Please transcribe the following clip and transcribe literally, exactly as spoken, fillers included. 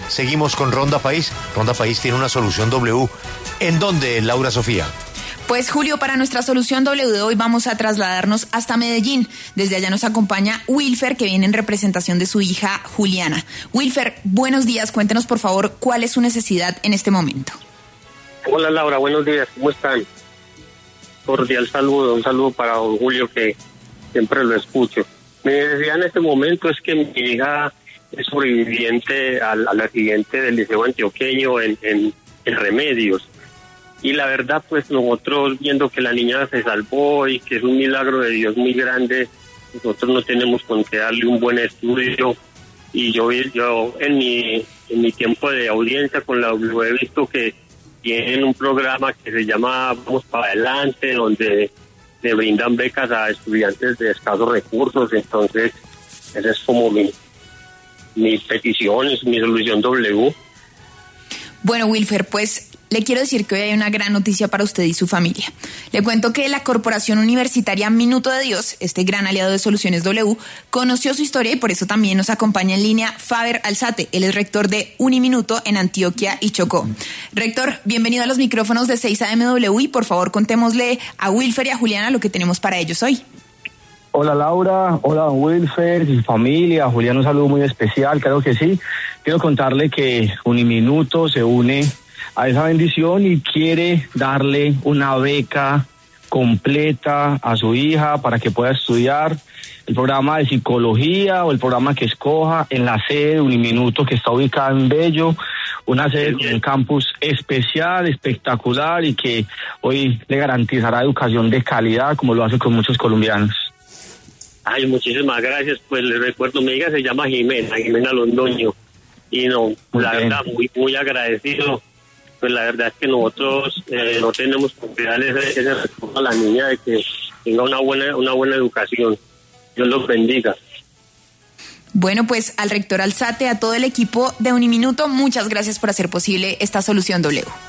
seguimos con Ronda País. Ronda País tiene una solución W. ¿En dónde, Laura Sofía? Pues Julio, para nuestra solución W de hoy vamos a trasladarnos hasta Medellín. Desde allá nos acompaña Wilfer, que viene en representación de su hija Juliana. Wilfer, buenos días. Cuéntenos, por favor, cuál es su necesidad en este momento. Hola, Laura. Buenos días. ¿Cómo están? Cordial saludo. Un saludo para don Julio, que siempre lo escucho. Mi necesidad en este momento es que mi hija es sobreviviente al, al accidente del Liceo Antioqueño en, en, en Remedios. Y la verdad, pues nosotros viendo que la niña se salvó y que es un milagro de Dios muy grande, nosotros no tenemos con qué darle un buen estudio. Y yo yo en mi en mi tiempo de audiencia con la W he visto que tienen un programa que se llama Vamos para Adelante, donde le brindan becas a estudiantes de escasos recursos. Entonces, esa es como mi, mi petición, es mi solución W. Bueno, Wilfer, pues le quiero decir que hoy hay una gran noticia para usted y su familia. Le cuento que la Corporación Universitaria Minuto de Dios, este gran aliado de Soluciones W, conoció su historia y por eso también nos acompaña en línea Faber Alzate. Él es rector de Uniminuto en Antioquia y Chocó. Rector, bienvenido a los micrófonos de seis A M W y por favor contémosle a Wilfer y a Juliana lo que tenemos para ellos hoy. Hola Laura, hola don Wilfer, su familia, Julián, un saludo muy especial, claro que sí. Quiero contarle que Uniminuto se une a esa bendición y quiere darle una beca completa a su hija para que pueda estudiar el programa de psicología o el programa que escoja en la sede de Uniminuto, que está ubicada en Bello, una sede con un campus especial, espectacular y que hoy le garantizará educación de calidad como lo hace con muchos colombianos. Ay, muchísimas gracias. Pues les recuerdo, mi hija se llama Jimena, Jimena Londoño. Y no, muy la bien. verdad, muy muy agradecido. Pues la verdad es que nosotros eh, no tenemos que darle ese, ese recurso a la niña de que tenga una buena una buena educación. Dios los bendiga. Bueno, pues al rector Alzate, a todo el equipo de Uniminuto, muchas gracias por hacer posible esta solución W.